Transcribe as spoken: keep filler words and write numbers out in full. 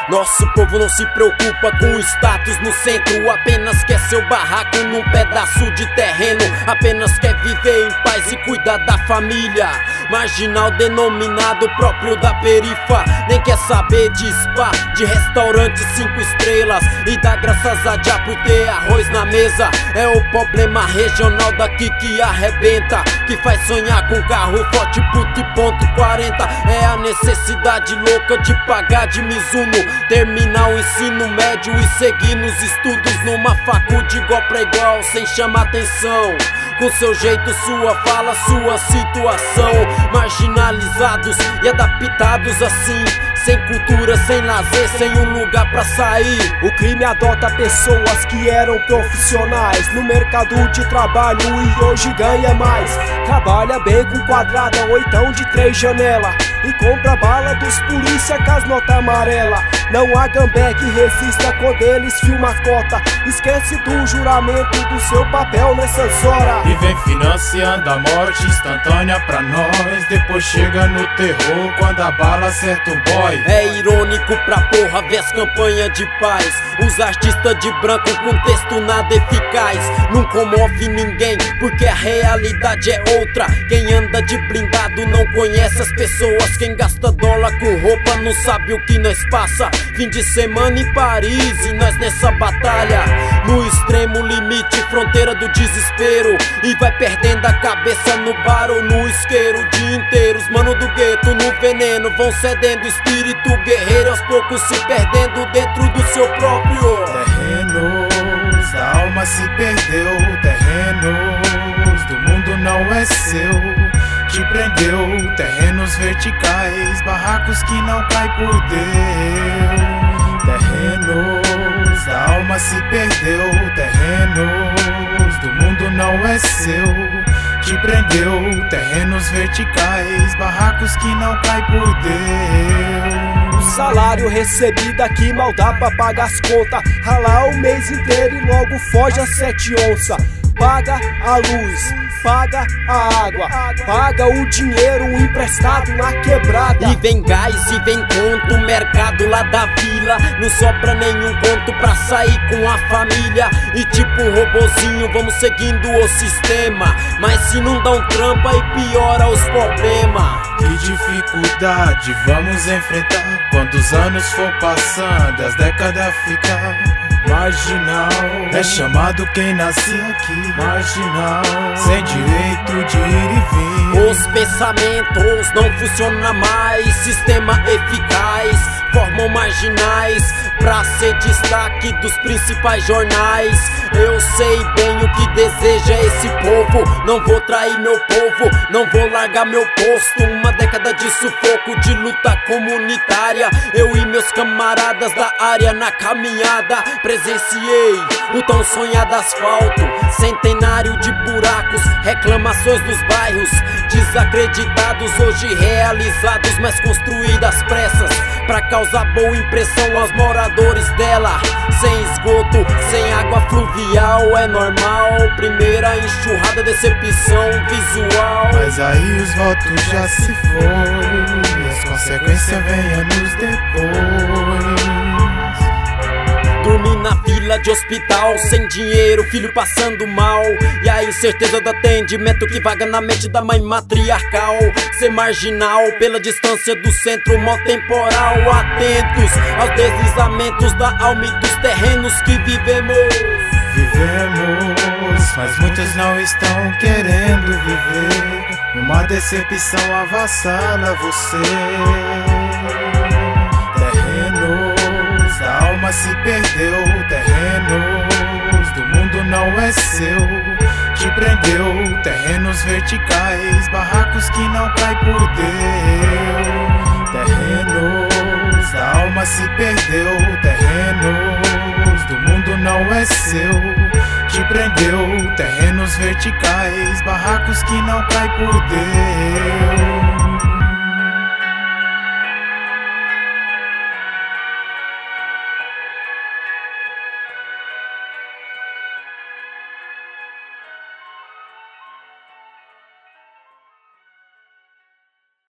Nosso povo não se preocupa com o status no centro, apenas quer seu barraco num pedaço de terreno, apenas quer viver em paz e cuidar da família. Marginal denominado próprio da perifa, nem quer saber de spa, de restaurante cinco estrelas, e dá graças a Jah por ter arroz na mesa. É o problema regional daqui que arrebenta, que faz sonhar com carro forte, puto e ponto quarenta. É a necessidade louca de pagar de Mizuno, terminar o ensino médio e seguir nos estudos numa faculdade igual pra igual, sem chamar atenção, com seu jeito, sua fala, sua situação. Marginalizados e adaptados assim, sem cultura, sem lazer, sem um lugar pra sair. O crime adota pessoas que eram profissionais no mercado de trabalho e hoje ganha mais. Trabalha bem com quadrada ou então de três janelas, e compra bala dos polícia com as notas amarela. Não há gambé que resista quando eles filma a cota, esquece do juramento do seu papel nessas horas. E vem financiando a morte instantânea pra nós, depois chega no terror quando a bala acerta o boy. É irônico pra porra ver as campanhas de paz, os artistas de branco com texto nada eficaz. Não comove ninguém porque a realidade é outra. Quem anda de blindado não conhece as pessoas, quem gasta dólar com roupa não sabe o que nós passa. Fim de semana em Paris e nós nessa batalha, no extremo limite, fronteira do desespero, e vai perdendo a cabeça no bar ou no isqueiro o dia inteiro. Os mano do gueto no veneno vão cedendo, espírito guerreiro aos poucos se perdendo dentro do seu próprio terrenos. A alma se perdeu, terrenos do mundo não é seu. Te prendeu, terrenos verticais, barracos que não cai por Deus. Terrenos, a alma se perdeu, terrenos do mundo não é seu. Te prendeu, terrenos verticais, barracos que não cai por Deus. O salário recebido aqui mal dá pra pagar as contas, ralar o mês inteiro e logo foge a sete onças. Paga a luz, paga a água, paga o dinheiro emprestado na quebrada. E vem gás e vem conto, mercado lá da vila, não sobra nenhum conto pra sair com a família. E tipo um robozinho vamos seguindo o sistema, mas se não dá um trampo aí piora os problemas. Que dificuldade vamos enfrentar quando os anos for passando, as décadas ficam marginal. É chamado quem nasce aqui marginal, sem direito de ir e vir. Os pensamentos não funcionam mais, sistema eficaz, formam marginais pra ser destaque dos principais jornais. Eu sei bem o que deseja esse povo, não vou trair meu povo, não vou largar meu posto. Uma década de sufoco, de luta comunitária, eu e meus camaradas da área na caminhada. Presenciei o tão sonhado asfalto, centenário de buracos, reclamações dos bairros desacreditados, hoje realizados, mas construídas pressas pra causar boa impressão aos moradores dela. Sem esgoto, sem água fluvial, é normal. Primeira enxurrada, decepção visual. Mas aí os votos já se foram e as consequências vêm anos depois. Dormir na fila de hospital, sem dinheiro, filho passando mal, e a incerteza do atendimento que vaga na mente da mãe matriarcal. Ser marginal pela distância do centro mó temporal, atentos aos deslizamentos da alma e dos terrenos que vivemos. Vivemos, mas muitos não estão querendo viver. Uma decepção avassala você. Terrenos, a alma se perdeu, terrenos do mundo não é seu. Te prendeu, terrenos verticais, barracos que não cai por Deus. Terrenos, a alma se perdeu, terrenos do mundo não é seu. Te prendeu, terrenos verticais, barracos que não cai por Deus.